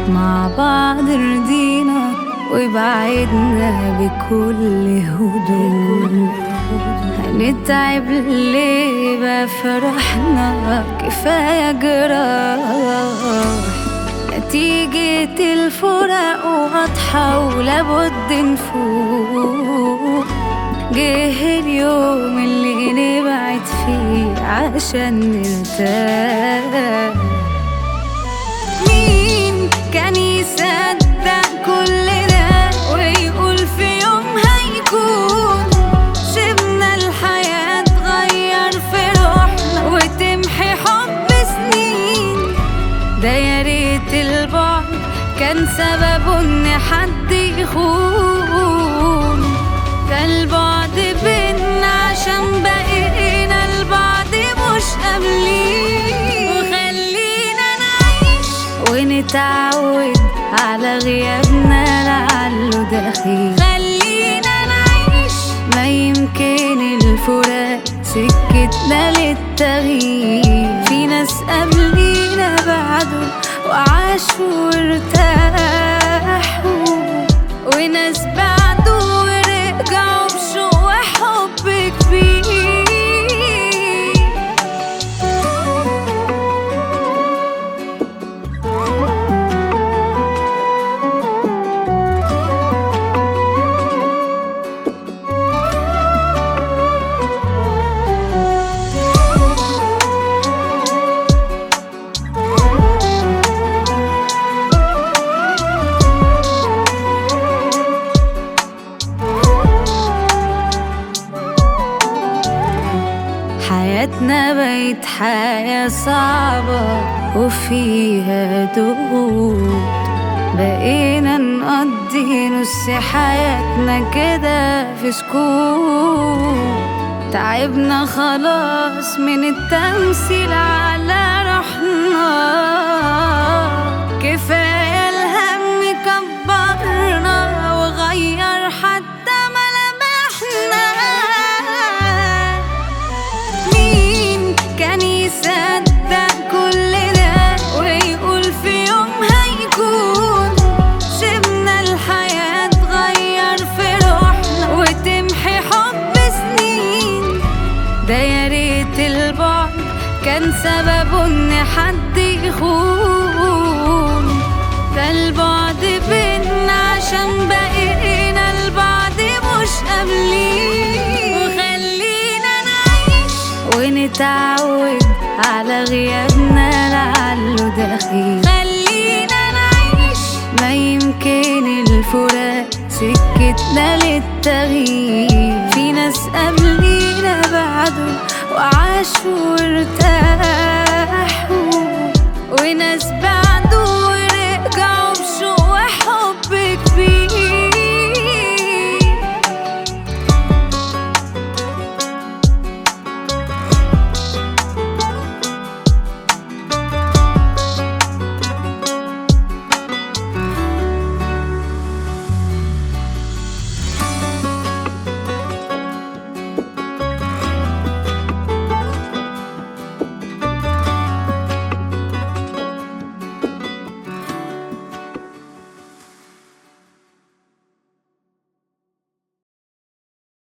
مع بعض رضينا وبعدنا بكل هدوء. هنتعب ليه بقى فرحنا كفاية جراح. نتيجة الفراق واضحة ولابد نفوق. جه اليوم اللي نبعد فيه عشان نرتاح. مين كان يصدق كل ده ويقول في يوم هيكون شبنا الحياة تغير في روحنا وتمحي حب سنين؟ ده يا ريت البعد كان سببه ان حد يخون. ده البعد بينا عشان بقينا البعض مش قابلين. وخلينا نعيش ونتعود على غيابنا لعله دخيل. خلينا نعيش ما يمكن الفراق سكتنا للتغيير. في ناس قبلينا بعده وعاشوا وارتاحوا، وناس بعده ورجعوا بشوق وحب كبير. حياتنا بقت حياة صعبة وفيها ضغوط. بقينا نقضي نص حياتنا كده في سكوت. تعبنا خلاص من التمثيل على روحنا. كفاية الهم كبرنا وغير حتى ملامحنا. كان يصدق كل ده ويقول في يوم هيكون شبنا الحياة تغير في روحنا وتمحي حب سنين؟ ده يا ريت البعد كان سببه ان حد يخون. ده البعد بينا عشان بقينا البعض مش قابلين. وخلينا نعيش ونتعود على غيابنا لعله دخيل. خلينا نعيش ما يمكن الفراق سكتنا للتغيير. في ناس قبلينا بعده وعاشوا وارتاحوا، وناس بعده